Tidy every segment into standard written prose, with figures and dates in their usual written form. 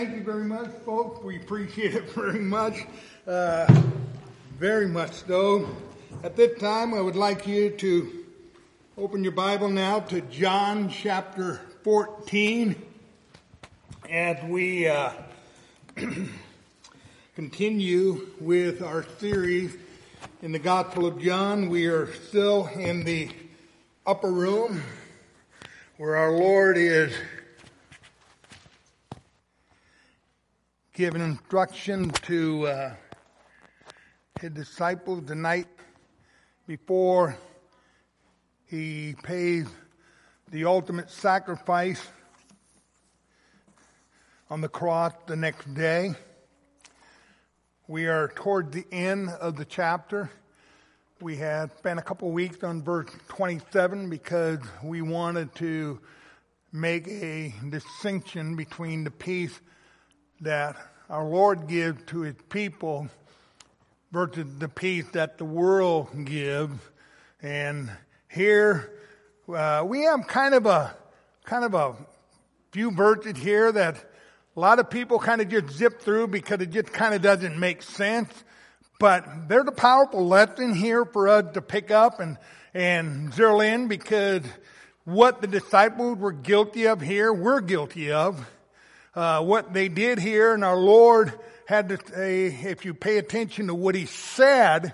Thank you very much, folks. We appreciate it very much. Very much so. At this time, I would like you to open your Bible now to John chapter 14. As we continue with our series in the Gospel of John, we are still in the upper room where our Lord is giving instruction to his disciples the night before he pays the ultimate sacrifice on the cross the next day. We are toward the end of the chapter. We had spent a couple weeks on verse 27 because we wanted to make a distinction between the peace that our Lord gives to his people versus the peace that the world gives. And here we have kind of a few verses here that a lot of people kind of just zip through because it just kind of doesn't make sense. But there's a powerful lesson here for us to pick up and zero in, because what the disciples were guilty of here, we're guilty of. What they did here, and our Lord had to say, if you pay attention to what he said,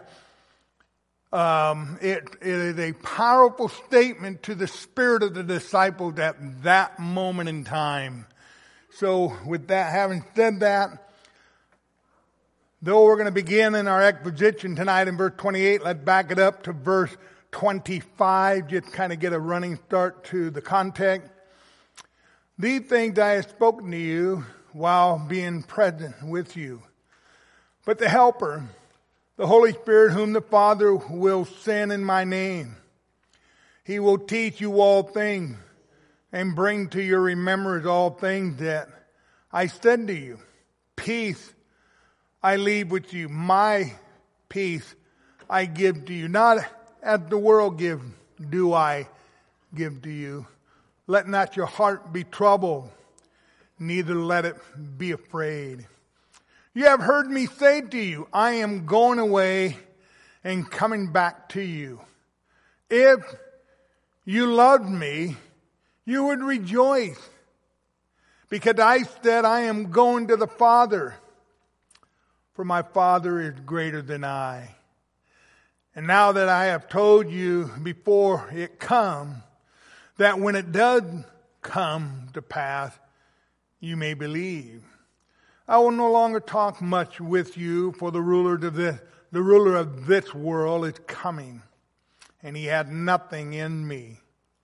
it is a powerful statement to the spirit of the disciples at that moment in time. So with that, having said that, though we're going to begin in our exposition tonight in verse 28, let's back it up to verse 25, just kind of get a running start to the context. These things I have spoken to you while being present with you. But the Helper, the Holy Spirit, whom the Father will send in my name, he will teach you all things and bring to your remembrance all things that I said to you. Peace I leave with you. My peace I give to you. Not as the world gives, do I give to you. Let not your heart be troubled, neither let it be afraid. You have heard me say to you, I am going away and coming back to you. If you loved me, you would rejoice, because I said I am going to the Father, for my Father is greater than I. And now that I have told you before it comes, that when it does come to pass, you may believe. I will no longer talk much with you, for the ruler of this world is coming, and he had nothing in me.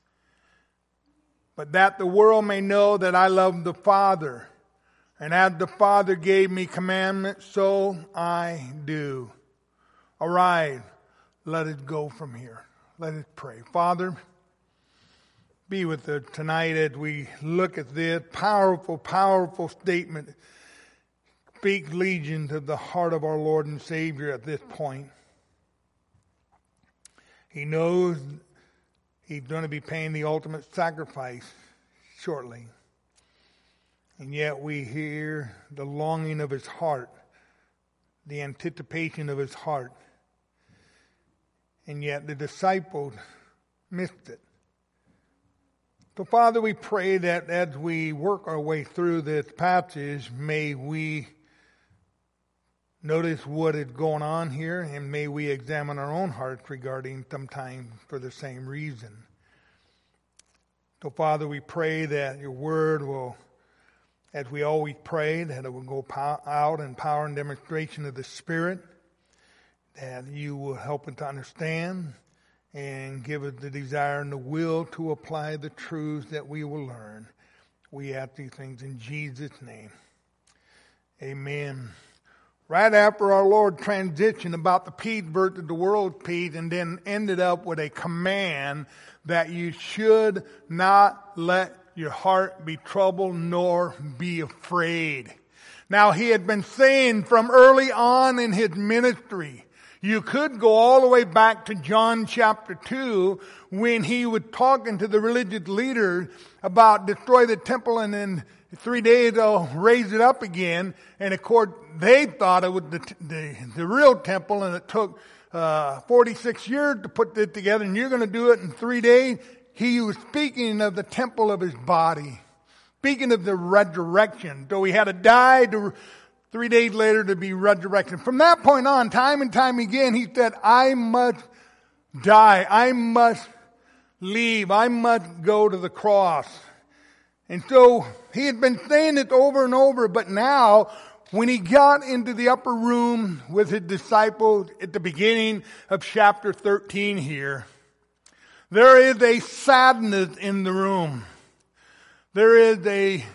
But that the world may know that I love the Father, and as the Father gave me commandments, so I do. Arise, let us go from here. Let us pray. Father, be with us tonight as we look at this powerful, powerful statement. Speak legions of the heart of our Lord and Savior at this point. He knows he's going to be paying the ultimate sacrifice shortly. And yet we hear the longing of his heart, the anticipation of his heart. And yet the disciples missed it. So, Father, we pray that as we work our way through this passage, may we notice what is going on here, and may we examine our own hearts regarding sometimes for the same reason. So, Father, we pray that your word will, as we always pray, that it will go out in power and demonstration of the Spirit, that you will help us to understand and give us the desire and the will to apply the truths that we will learn. We ask these things in Jesus' name. Amen. Right after our Lord transitioned about the peace versus the world's peace, and then ended up with a command that you should not let your heart be troubled nor be afraid. Now, he had been saying from early on in his ministry, you could go all the way back to John chapter 2 when he was talking to the religious leaders about destroy the temple and 3 days I'll raise it up again. And of course, they thought it was the real temple, and it took 46 years to put it together, and you're going to do it in 3 days. He was speaking of the temple of his body, speaking of the resurrection. So he had to die 3 days later to be resurrected. From that point on, time and time again, he said, I must die. I must leave. I must go to the cross. And so he had been saying it over and over, but now when he got into the upper room with his disciples at the beginning of chapter 13 here, there is a sadness in the room. There is a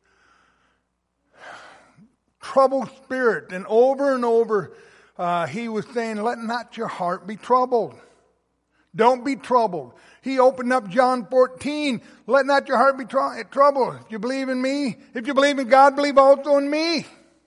troubled spirit. And over, he was saying, let not your heart be troubled. Don't be troubled. He opened up John 14. Let not your heart be troubled. If you believe in me, if you believe in God, believe also in me.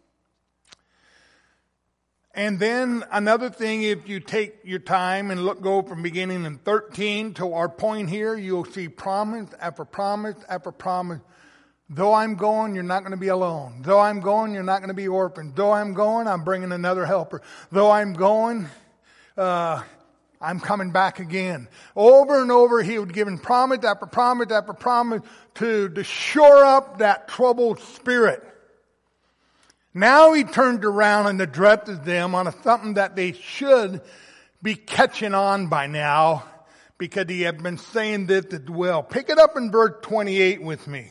And then another thing, if you take your time and go from beginning in 13 to our point here, you'll see promise after promise after promise. Though I'm going, you're not going to be alone. Though I'm going, you're not going to be orphaned. Though I'm going, I'm bringing another helper. Though I'm going, I'm coming back again. Over and over, he would give promise after promise after promise to shore up that troubled spirit. Now he turned around and addresses them on something that they should be catching on by now, because he had been saying this as well. Pick it up in verse 28 with me.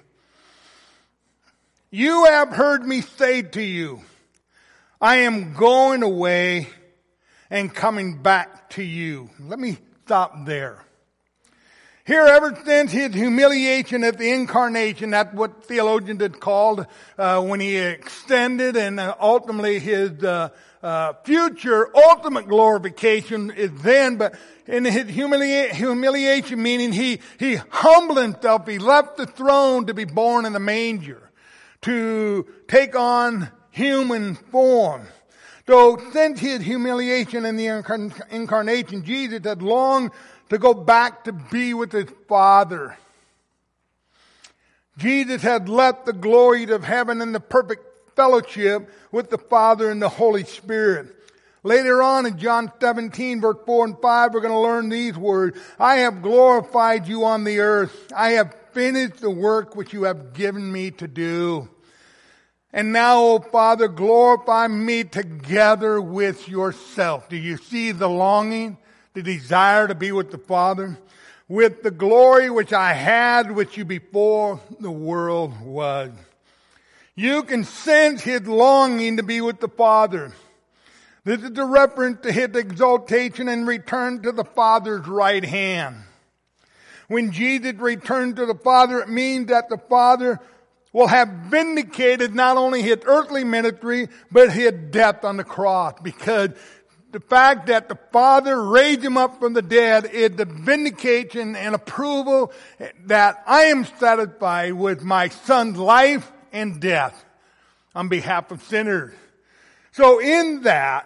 You have heard me say to you, I am going away and coming back to you. Let me stop there. Here, ever since his humiliation at the incarnation, that's what theologians had called when he extended, and ultimately his future ultimate glorification is then. But in his humiliation, meaning he humbled himself. He left the throne to be born in the manger, to take on human form. So since his humiliation in the incarnation, Jesus had longed to go back to be with his Father. Jesus had left the glory of heaven and the perfect fellowship with the Father and the Holy Spirit. Later on in John 17, verse 4 and 5, we're going to learn these words. I have glorified you on the earth. I have finished the work which you have given me to do. And now, O Father, glorify me together with yourself. Do you see the longing, the desire to be with the Father? With the glory which I had with you before the world was. You can sense his longing to be with the Father. This is a reference to his exaltation and return to the Father's right hand. When Jesus returned to the Father, it means that the Father will have vindicated not only his earthly ministry, but his death on the cross. Because the fact that the Father raised him up from the dead is the vindication and approval that I am satisfied with my Son's life and death on behalf of sinners. So in that,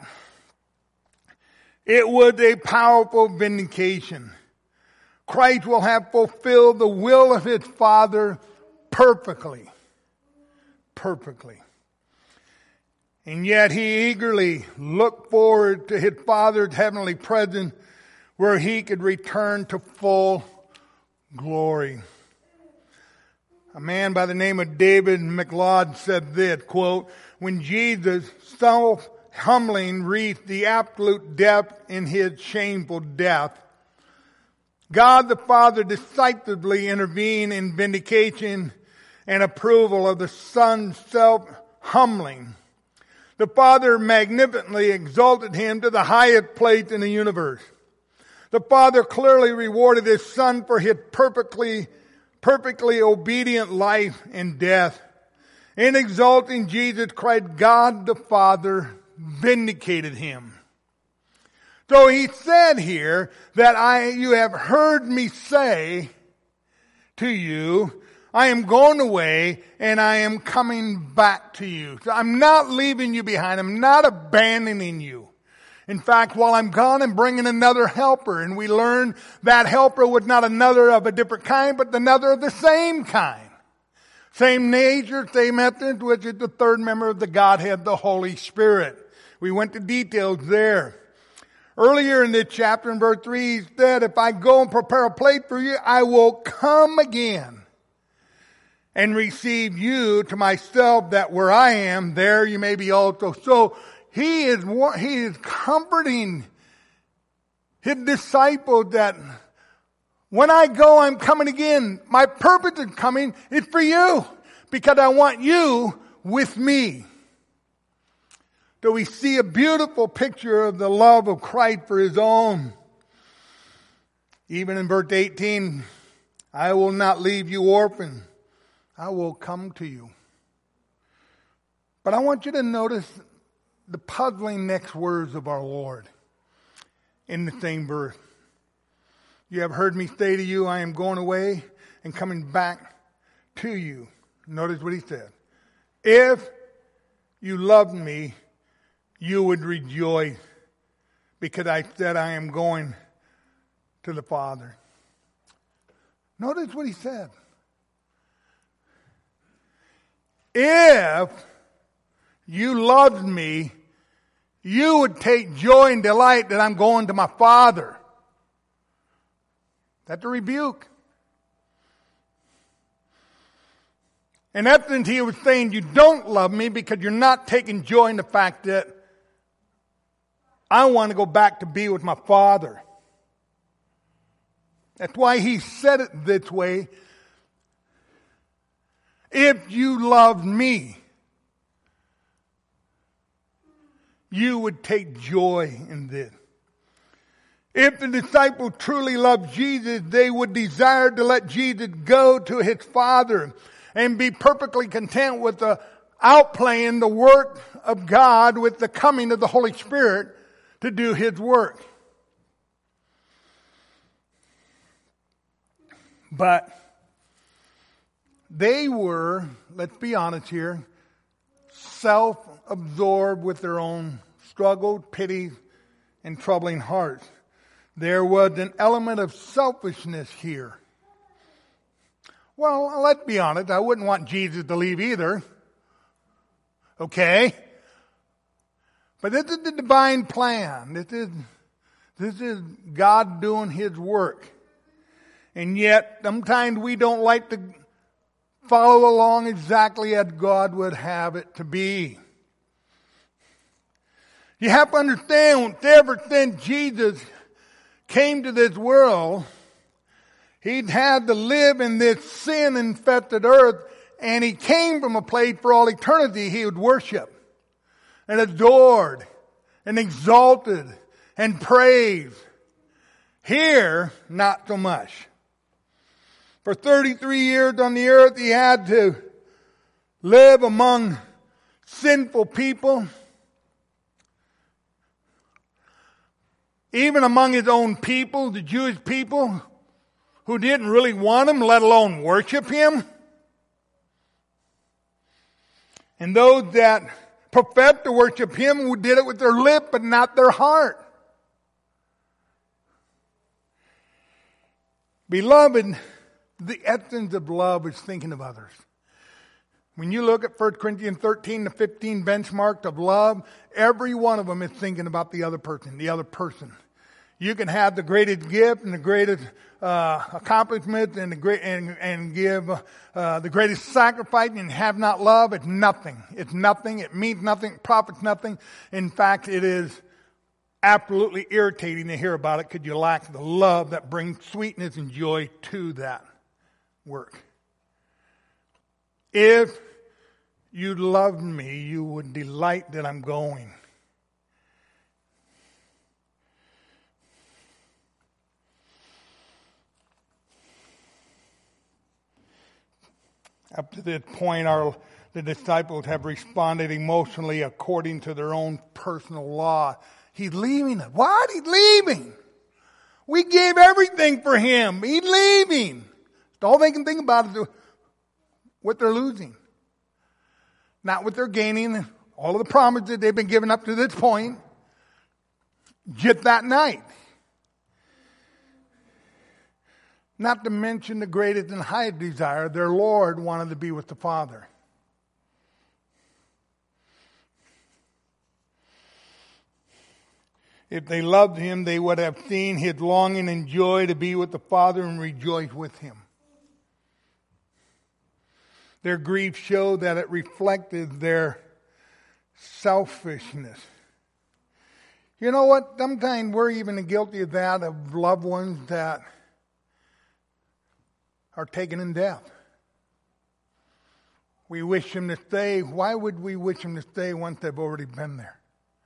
it was a powerful vindication. Christ will have fulfilled the will of his Father perfectly. Perfectly. And yet he eagerly looked forward to his Father's heavenly presence where he could return to full glory. A man by the name of David McLeod said this, quote, when Jesus, self-humbling, reached the absolute depth in his shameful death, God the Father decisively intervened in vindication and approval of the Son's self-humbling. The Father magnificently exalted him to the highest place in the universe. The Father clearly rewarded his Son for his perfectly obedient life and death. In exalting Jesus Christ, God the Father vindicated him. So he said here that you have heard me say to you, I am going away and I am coming back to you. So I'm not leaving you behind. I'm not abandoning you. In fact, while I'm gone, I'm bringing another helper. And we learn that helper was not another of a different kind, but another of the same kind. Same nature, same essence, which is the third member of the Godhead, the Holy Spirit. We went to details there. Earlier in this chapter, in verse 3, he said, if I go and prepare a place for you, I will come again and receive you to myself, that where I am, there you may be also. So he is comforting his disciples that when I go, I'm coming again. My purpose in coming is for you, because I want you with me. So we see a beautiful picture of the love of Christ for his own. Even in verse 18, I will not leave you orphan. I will come to you. But I want you to notice the puzzling next words of our Lord in the same verse. You have heard me say to you, I am going away and coming back to you. Notice what he said. If you loved me, you would rejoice, because I said I am going to the Father. Notice what he said. If you loved me, you would take joy and delight that I'm going to my Father. That's a rebuke. In essence, he was saying, you don't love me because you're not taking joy in the fact that I want to go back to be with my Father. That's why he said it this way. If you loved me, you would take joy in this. If the disciples truly loved Jesus, they would desire to let Jesus go to his Father and be perfectly content with the outplaying the work of God with the coming of the Holy Spirit to do his work. But they were, let's be honest here, self-absorbed with their own struggles, pities, and troubling hearts. There was an element of selfishness here. Well, let's be honest, I wouldn't want Jesus to leave either. Okay? But this is the divine plan. This is God doing his work. And yet, sometimes we don't like to follow along exactly as God would have it to be. You have to understand, ever since Jesus came to this world, he'd had to live in this sin-infested earth, and he came from a place for all eternity he would worship and adored and exalted and praised. Here, not so much. For 33 years on the earth, he had to live among sinful people, even among his own people, the Jewish people, who didn't really want him, let alone worship him. And those that professed to worship him who did it with their lip but not their heart. Beloved, the essence of love is thinking of others. When you look at 1 Corinthians 13 to 15 benchmark of love, every one of them is thinking about the other person, You can have the greatest gift and the greatest accomplishment and and give the greatest sacrifice and have not love. It's nothing. It's nothing. It means nothing. It profits nothing. In fact, it is absolutely irritating to hear about it because you lack the love that brings sweetness and joy to that work. If you loved me, you would delight that I'm going. Up to this point, the disciples have responded emotionally according to their own personal law. He's leaving us. What? He's leaving. We gave everything for him. He's leaving. All they can think about is what they're losing. Not what they're gaining. All of the promises they've been given up to this point. Just that night. Not to mention the greatest and highest desire, their Lord wanted to be with the Father. If they loved him, they would have seen his longing and joy to be with the Father and rejoice with him. Their grief showed that it reflected their selfishness. You know what? Sometimes we're even guilty of that, of loved ones that are taken in death. We wish them to stay. Why would we wish them to stay once they've already been there?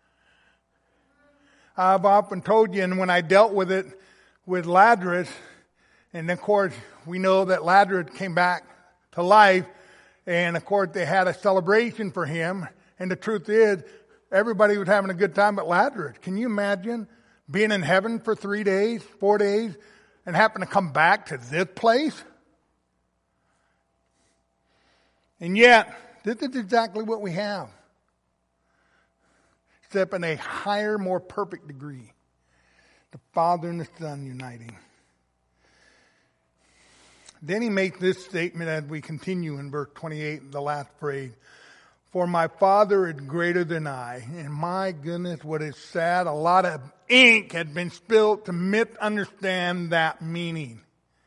I've often told you, and when I dealt with it with Lazarus, and of course we know that Lazarus came back to life, and of course they had a celebration for him, and the truth is, everybody was having a good time but Lazarus. Can you imagine being in heaven for 3 days, 4 days, and having to come back to this place? And yet, this is exactly what we have. Except in a higher, more perfect degree. The Father and the Son uniting. Then he makes this statement as we continue in verse 28, the last phrase. For my Father is greater than I. And my goodness, what is sad, a lot of ink had been spilled to misunderstand that meaning.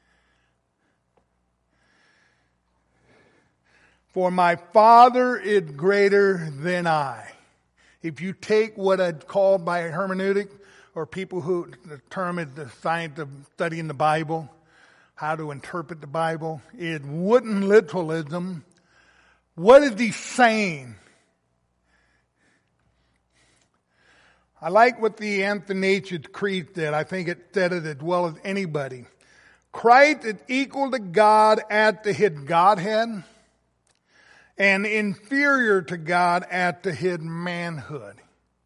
For my Father is greater than I. If you take what I'd call by hermeneutic, or people who, the term is the science of studying the Bible, how to interpret the Bible, is wooden literalism. What is he saying? I like what the Athanasius Creed said. I think it said it as well as anybody. Christ is equal to God at his Godhead, and inferior to God at his manhood.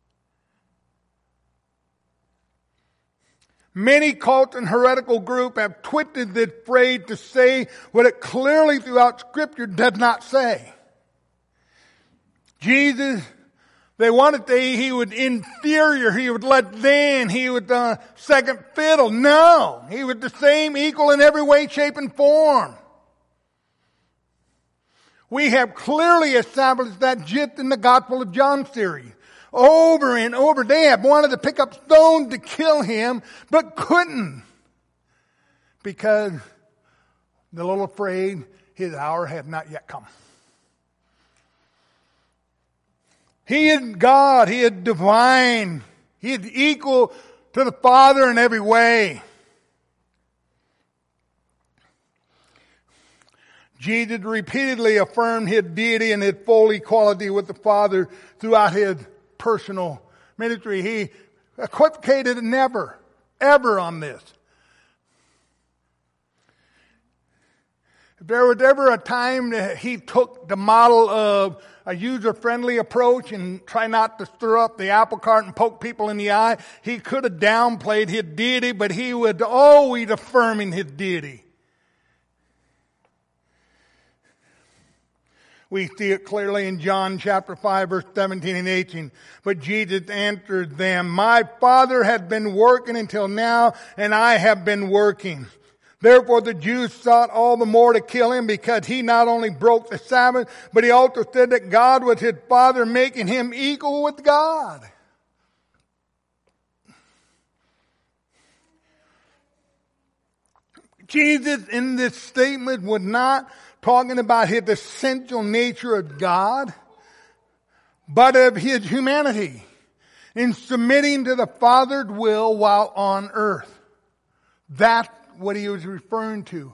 Many cult and heretical groups have twisted this phrase to say what it clearly throughout Scripture does not say. Jesus, they wanted to say he was inferior, he was less than, he was second fiddle. No, he was the same, equal in every way, shape, and form. We have clearly established that just in the Gospel of John series. Over and over, they have wanted to pick up stones to kill him, but couldn't. Because they're a little afraid his hour had not yet come. He is God. He is divine. He is equal to the Father in every way. Jesus repeatedly affirmed his deity and his full equality with the Father throughout his personal ministry. He equivocated never, ever on this. If there was ever a time that he took the model of a user-friendly approach and try not to stir up the apple cart and poke people in the eye, he could have downplayed his deity, but he was always affirming his deity. We see it clearly in John chapter 5, verse 17 and 18. But Jesus answered them, my Father has been working until now, and I have been working. Therefore the Jews sought all the more to kill him, because he not only broke the Sabbath, but he also said that God was his Father, making him equal with God. Jesus in this statement was not talking about his essential nature of God, but of his humanity in submitting to the Father's will while on earth. That's what he was referring to.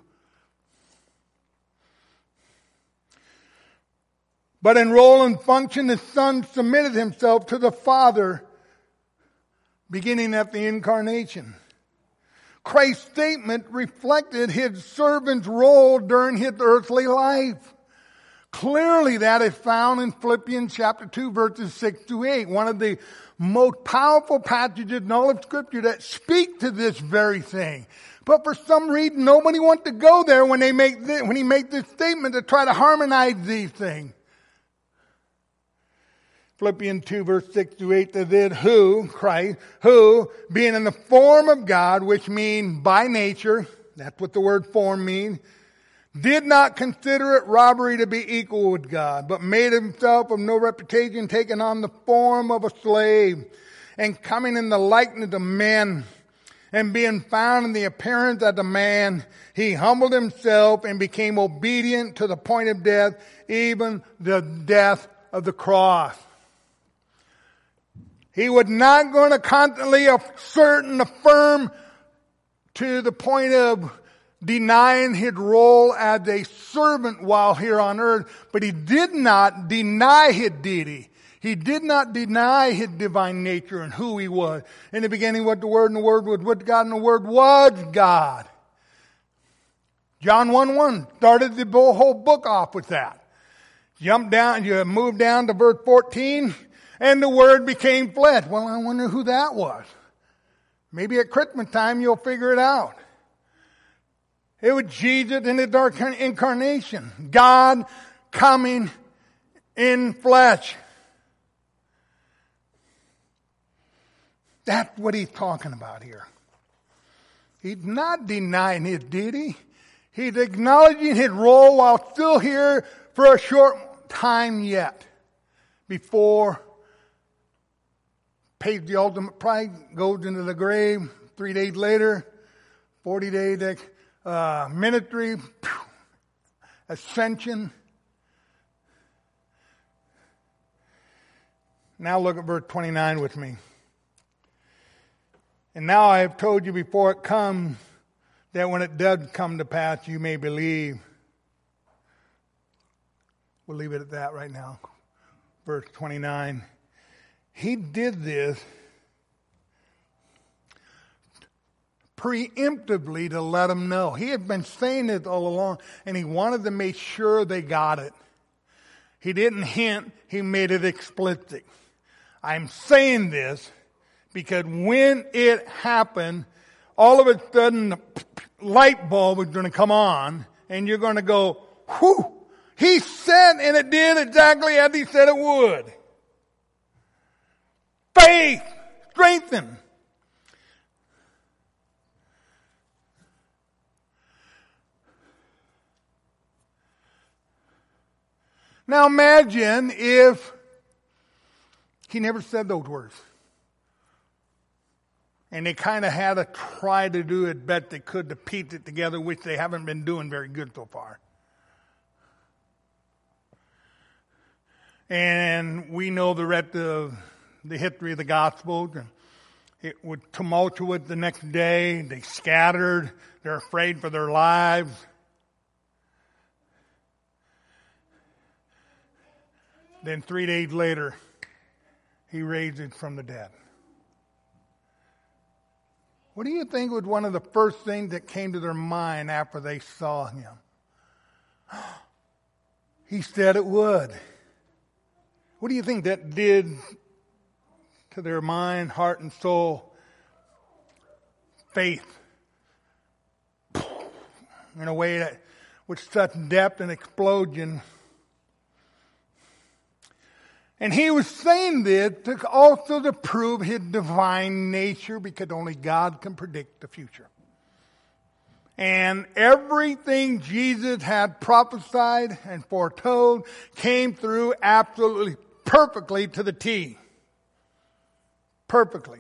But in role and function, the Son submitted himself to the Father, beginning at the incarnation. Christ's statement reflected his servant's role during his earthly life. Clearly that is found in Philippians chapter 2 verses 6 to 8. One of the most powerful passages in all of Scripture that speak to this very thing. But for some reason nobody wants to go there when he makes this statement to try to harmonize these things. Philippians 2 verse 6 to 8 says, who, Christ, who, being in the form of God, which means by nature, That's what the word form means. Did not consider it robbery to be equal with God, but made himself of no reputation, taking on the form of a slave, and coming in the likeness of men, and being found in the appearance as a man, he humbled himself and became obedient to the point of death, even the death of the cross. He was not going to constantly assert and affirm to the point of denying his role as a servant while here on earth, but he did not deny his deity. He did not deny his divine nature and who he was. In the beginning was the Word, and the Word was with God, and the Word was God. John 1:1 started the whole book off with that. You move down to verse 14, and the Word became flesh. Well, I wonder who that was. Maybe at Christmas time you'll figure it out. It was Jesus in his incarnation. God coming in flesh. That's what he's talking about here. He's not denying his deity. He's acknowledging his role while still here for a short time yet. Before pays the ultimate price, goes into the grave. 3 days later, 40 days ministry, ascension. Now look at verse 29 with me. And now I have told you before it comes, that when it does come to pass, you may believe. We'll leave it at that right now. Verse 29. He did this preemptively to let them know. He had been saying it all along, and he wanted to make sure they got it. He didn't hint, he made it explicit. I'm saying this because when it happened, all of a sudden the light bulb is going to come on, and you're going to go, whew, he said, and it did exactly as he said it would. Faith, strengthen. Now imagine if he never said those words. And they kind of had to try to do it best they could to piece it together, which they haven't been doing very good so far. And we know the rest of the history of the Gospels. It was tumultuous the next day. They scattered. They're afraid for their lives. Then 3 days later, he raised it from the dead. What do you think was one of the first things that came to their mind after they saw him? He said it would. What do you think that did to their mind, heart, and soul? Faith. In a way that with such depth and explosion. And he was saying this also to prove his divine nature, because only God can predict the future. And everything Jesus had prophesied and foretold came through absolutely perfectly to the T. Perfectly.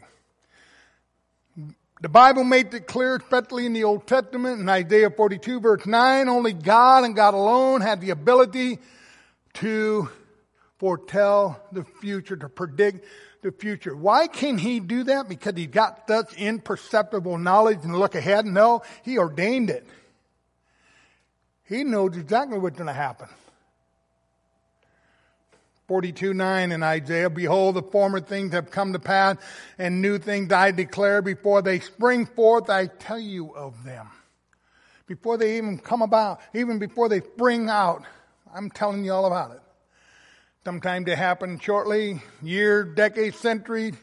The Bible makes it clear, especially in the Old Testament, in Isaiah 42 verse 9, only God and God alone had the ability to foretell the future, to predict the future. Why can he do that? Because he got such imperceptible knowledge and look ahead? No, he ordained it. He knows exactly what's going to happen. 42:9 in Isaiah, behold, the former things have come to pass, and new things I declare before they spring forth, I tell you of them. Before they even come about, even before they spring out, I'm telling you all about it. Sometimes they happen shortly, years, decades, centuries.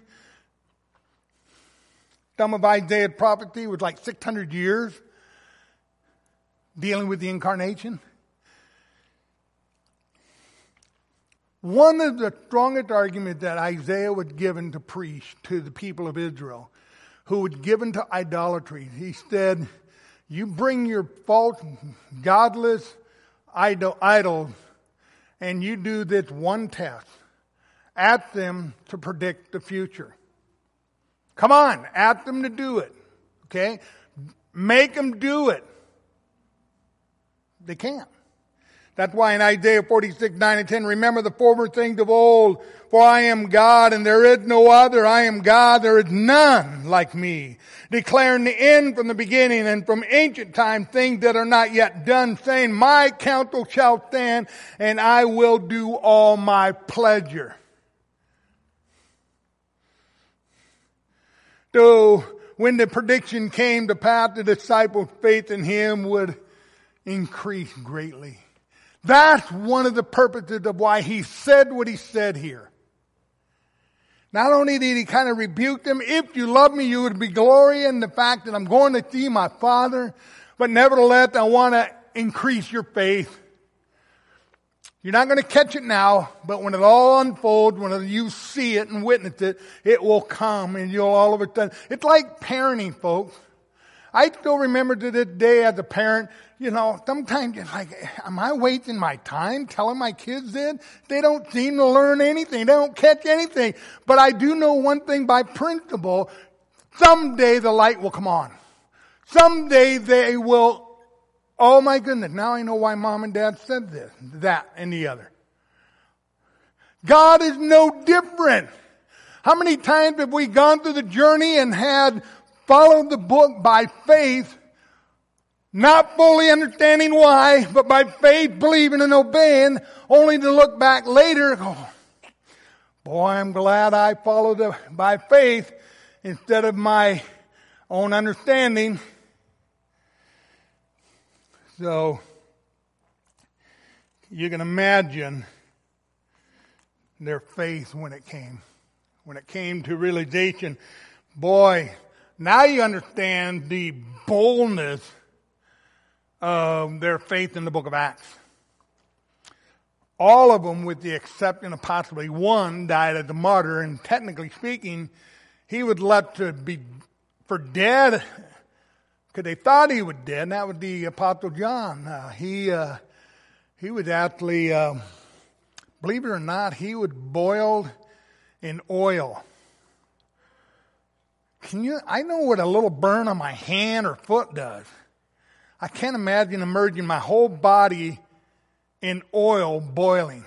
Some of Isaiah's prophecy was like 600 years dealing with the incarnation. One of the strongest arguments that Isaiah was given to preach to the people of Israel, who was given to idolatry, he said, You bring your false, godless idols, and you do this one test. Ask them to predict the future. Come on, ask them to do it. Okay? Make them do it. They can't. That's why in Isaiah 46, 9 and 10, remember the former things of old, for I am God and there is no other. I am God, there is none like me. Declaring the end from the beginning and from ancient time things that are not yet done, saying, my counsel shall stand and I will do all my pleasure. So when the prediction came to pass, the disciples' faith in him would increase greatly. That's one of the purposes of why he said what he said here. Not only did he kind of rebuke them, if you love me, you would be glory in the fact that I'm going to see my Father, but nevertheless, I want to increase your faith. You're not going to catch it now, but when it all unfolds, when you see it and witness it, it will come and you'll all of a sudden. It's like parenting, folks. I still remember to this day as a parent, sometimes it's like, am I wasting my time telling my kids this? They don't seem to learn anything. They don't catch anything. But I do know one thing by principle. Someday the light will come on. Someday they will, oh my goodness, now I know why mom and dad said this, that, and the other. God is no different. How many times have we gone through the journey and had followed the book by faith, not fully understanding why, but by faith, believing and obeying, only to look back later and go, boy, I'm glad I followed it by faith instead of my own understanding. So, you can imagine their faith when it came. When it came to realization, boy, now you understand the boldness of their faith in the book of Acts. All of them, with the exception of possibly one, died as a martyr, and technically speaking, he was left to be for dead because they thought he was dead, and that was the Apostle John. He was actually, believe it or not, he was boiled in oil. I know what a little burn on my hand or foot does. I can't imagine immersing my whole body in oil boiling.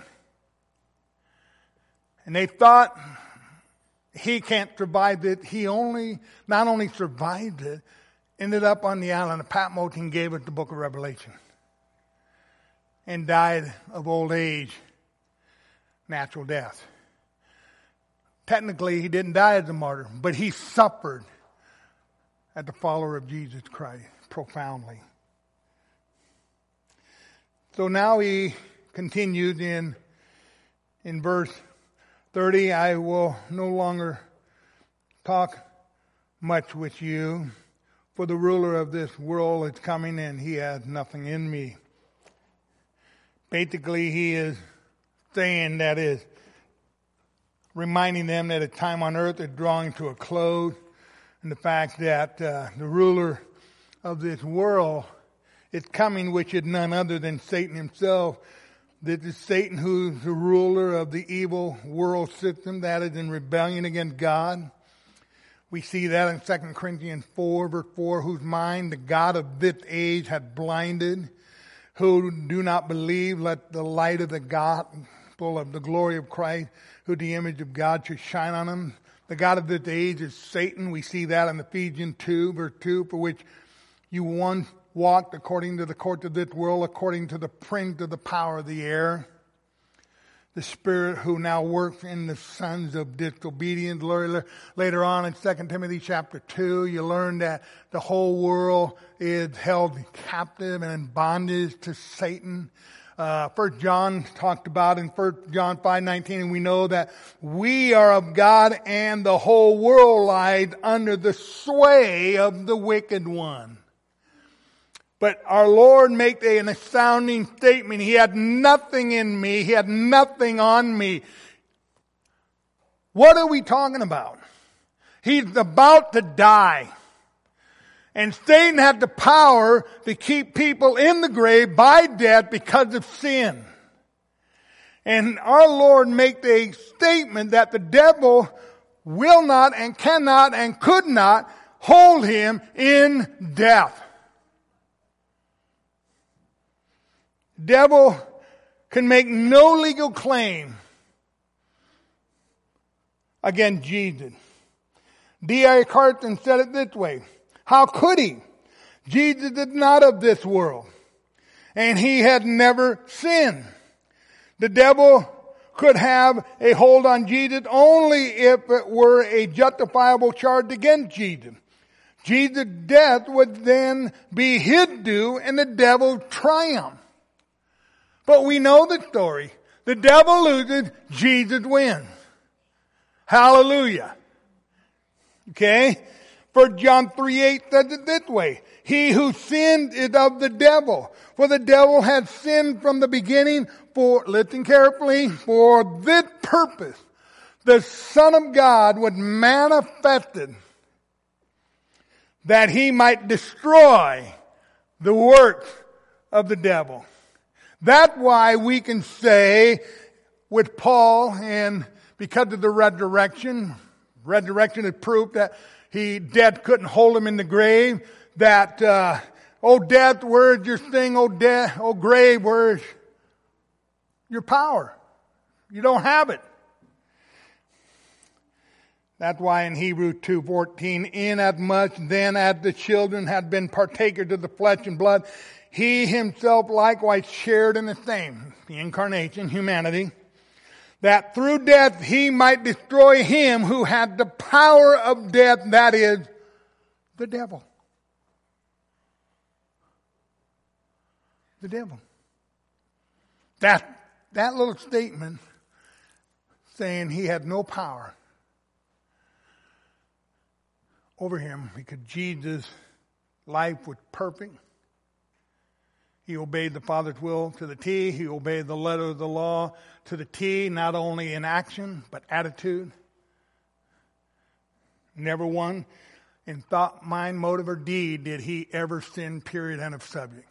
And they thought he can't survive it. He not only survived it, ended up on the island of Patmos and gave us the book of Revelation. And died of old age, natural death. Technically, he didn't die as a martyr, but he suffered as a follower of Jesus Christ profoundly. So now he continues in verse 30, I will no longer talk much with you, for the ruler of this world is coming and he has nothing in me. Basically, he is saying that is reminding them that a time on earth is drawing to a close, and the fact that the ruler of this world is coming, which is none other than Satan himself. This is Satan who's the ruler of the evil world system that is in rebellion against God. We see that in 2 Corinthians 4, verse 4, whose mind the God of this age hath blinded, who do not believe, let the light of the gospel of the glory of Christ, who the image of God should shine on them. The God of this age is Satan. We see that in Ephesians 2, verse 2, for which you once walked according to the course of this world, according to the prince of the power of the air. The spirit who now works in the sons of disobedience. Later on in 2 Timothy chapter 2, you learn that the whole world is held captive and in bondage to Satan. 1 John talked about in 1 John 5:19, and we know that we are of God and the whole world lies under the sway of the wicked one. But our Lord made an astounding statement. He had nothing in me. He had nothing on me. What are we talking about? He's about to die. And Satan had the power to keep people in the grave by death because of sin. And our Lord made a statement that the devil will not and cannot and could not hold him in death. Devil can make no legal claim against Jesus. D.A. Carson said it this way: how could he? Jesus is not of this world, and he had never sinned. The devil could have a hold on Jesus only if it were a justifiable charge against Jesus. Jesus' death would then be his due and the devil triumph. But we know the story. The devil loses, Jesus wins. Hallelujah. Okay? 1 John 3:8 says it this way: he who sinned is of the devil. For the devil had sinned from the beginning, for, listen carefully, for this purpose the Son of God was manifested, that he might destroy the works of the devil. That's why we can say with Paul, and because of the resurrection is proof that death couldn't hold him in the grave, that, oh death, where's your sting? Oh death, oh grave, where's your power? You don't have it. That's why in Hebrews 2:14, inasmuch then as the children had been partakers of the flesh and blood, he himself likewise shared in the same, the incarnation, humanity, that through death he might destroy him who had the power of death, that is, the devil. The devil. That little statement saying he had no power over him because Jesus' life was perfect. He obeyed the Father's will to the T. He obeyed the letter of the law to the T, not only in action, but attitude. Never one in thought, mind, motive, or deed did he ever sin, period, end of subject.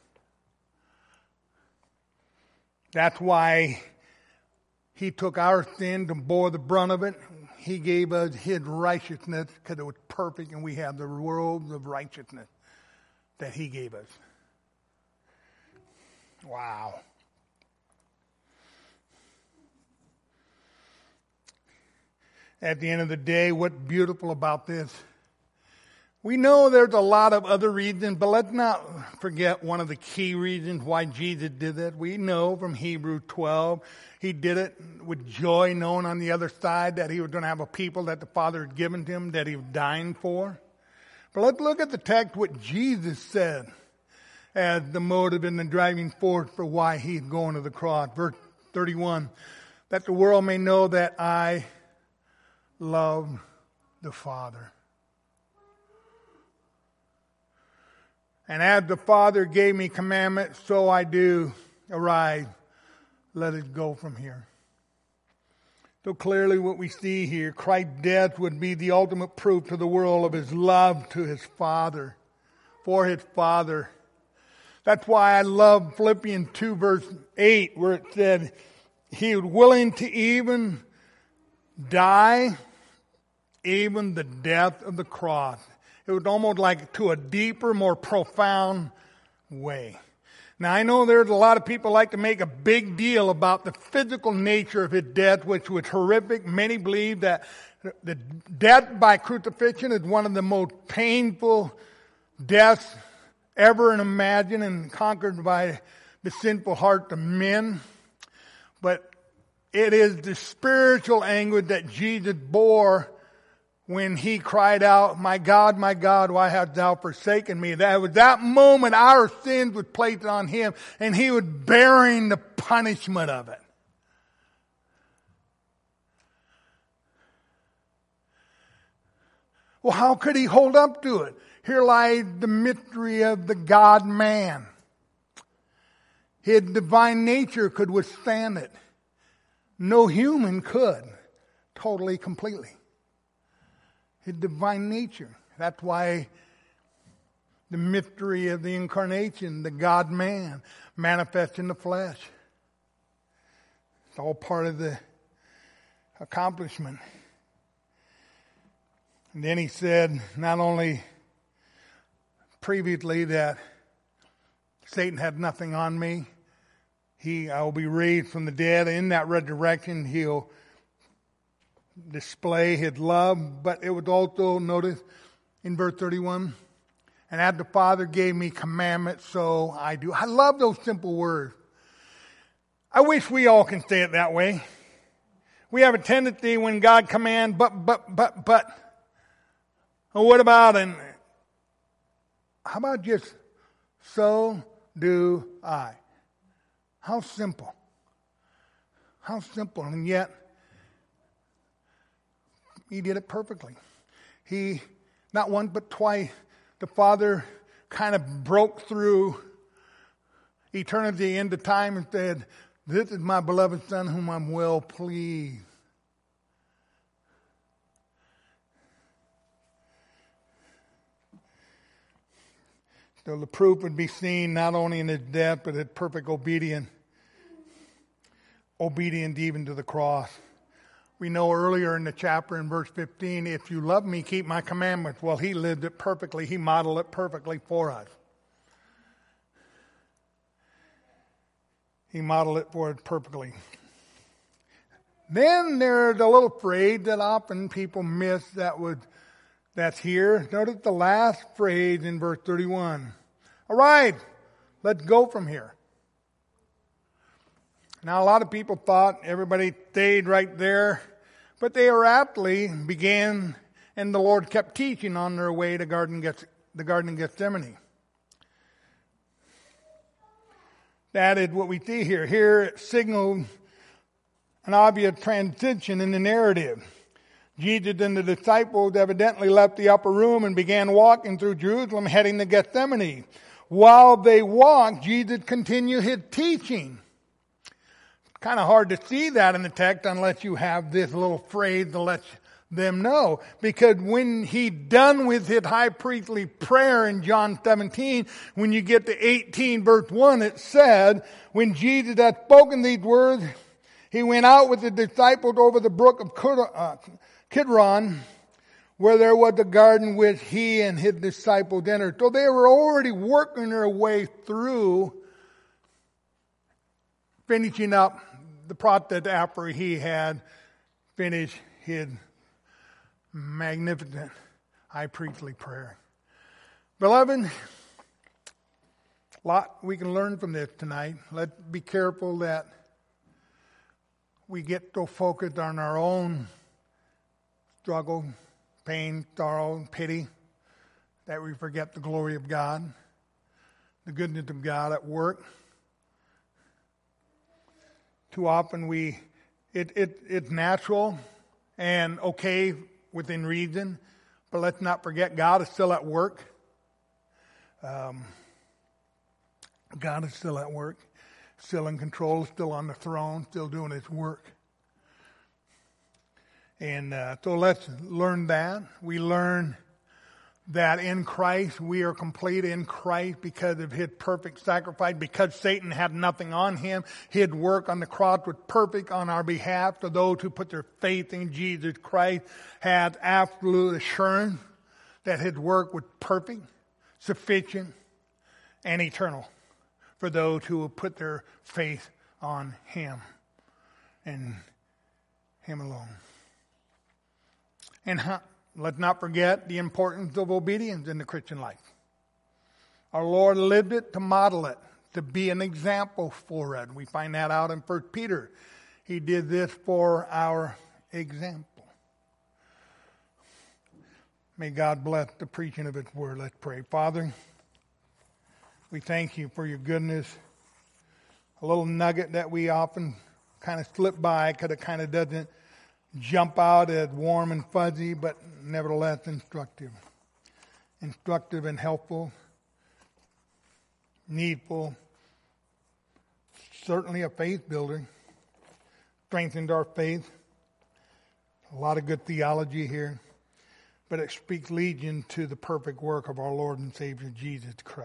That's why he took our sin and bore the brunt of it. He gave us his righteousness because it was perfect, and we have the world of righteousness that he gave us. Wow. At the end of the day, what's beautiful about this? We know there's a lot of other reasons, but let's not forget one of the key reasons why Jesus did that. We know from Hebrews 12, he did it with joy, knowing on the other side that he was going to have a people that the Father had given to him, that he was dying for. But let's look at the text, what Jesus said as the motive and the driving force for why he's going to the cross. Verse 31, that the world may know that I love the Father. And as the Father gave me commandments, so I do. Arise, let us go from here. So clearly what we see here, Christ's death would be the ultimate proof to the world of his love to his Father, for his Father. That's why I love Philippians 2 verse 8, where it said, he was willing to even die, even the death of the cross. It was almost like to a deeper, more profound way. Now I know there's a lot of people like to make a big deal about the physical nature of his death, which was horrific. Many believe that the death by crucifixion is one of the most painful deaths ever imagined and conquered by the sinful heart of men. But it is the spiritual anguish that Jesus bore when he cried out, my God, why hast thou forsaken me? That was that moment our sins were placed on him, and he was bearing the punishment of it. Well, how could he hold up to it? Here lies the mystery of the God-man. His divine nature could withstand it. No human could, totally, completely. His divine nature. That's why the mystery of the incarnation, the God-man manifest in the flesh. It's all part of the accomplishment. And then he said not only previously that Satan had nothing on me, I will be raised from the dead. In that resurrection, he'll display his love. But it was also, notice in verse 31, and as the Father gave me commandments, so I do. I love those simple words. I wish we all can say it that way. We have a tendency when God commands, but. Well, what about, and how about just, so do I? How simple. How simple. And yet, he did it perfectly. He, not once but twice, the Father kind of broke through eternity into time and said, this is my beloved Son whom I'm well pleased. So the proof would be seen not only in his death, but his perfect obedience even to the cross. We know earlier in the chapter in verse 15, if you love me, keep my commandments. Well, he lived it perfectly. He modeled it perfectly for us. He modeled it for us perfectly. Then there's a little phrase that often people miss that's here. Notice the last phrase in verse 31. All right, let's go from here. Now, a lot of people thought everybody stayed right there, but they aptly began, and the Lord kept teaching on their way to the Garden of Gethsemane. That is what we see here. Here it signaled an obvious transition in the narrative. Jesus and the disciples evidently left the upper room and began walking through Jerusalem, heading to Gethsemane. While they walked, Jesus continued his teaching. Kind of hard to see that in the text unless you have this little phrase to let them know. Because when he done with his high priestly prayer in John 17, when you get to 18 verse 1, it said, when Jesus had spoken these words, he went out with the disciples over the brook of Kidron, where there was a garden which he and his disciples entered. So they were already working their way through finishing up the process after he had finished his magnificent high priestly prayer. Beloved, a lot we can learn from this tonight. Let's be careful that we get so focused on our own struggle, pain, sorrow, and pity that we forget the glory of God, the goodness of God at work. Too often it's natural and okay within reason, but let's not forget God is still at work. God is still at work, still in control, still on the throne, still doing his work. And so let's learn that. We learn that in Christ, we are complete in Christ because of his perfect sacrifice, because Satan had nothing on him. His work on the cross was perfect on our behalf. So those who put their faith in Jesus Christ had absolute assurance that his work was perfect, sufficient, and eternal for those who will put their faith on him and him alone. And let's not forget the importance of obedience in the Christian life. Our Lord lived it to model it, to be an example for it. We find that out in 1 Peter. He did this for our example. May God bless the preaching of his word. Let's pray. Father, we thank you for your goodness. A little nugget that we often kind of slip by because it kind of doesn't jump out as warm and fuzzy, but nevertheless instructive. Instructive and helpful, needful, certainly a faith builder, strengthened our faith. A lot of good theology here. but it speaks legion to the perfect work of our Lord and Savior Jesus Christ.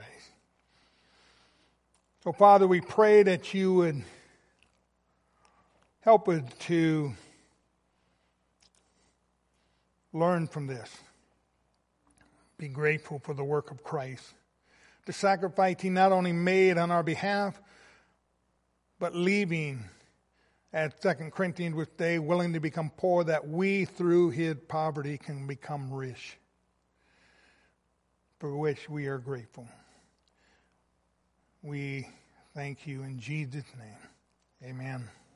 So, Father, we pray that you would help us to learn from this. Be grateful for the work of Christ. The sacrifice he not only made on our behalf, but leaving, as 2 Corinthians would say, willing to become poor, that we through his poverty can become rich, for which we are grateful. We thank you in Jesus' name. Amen.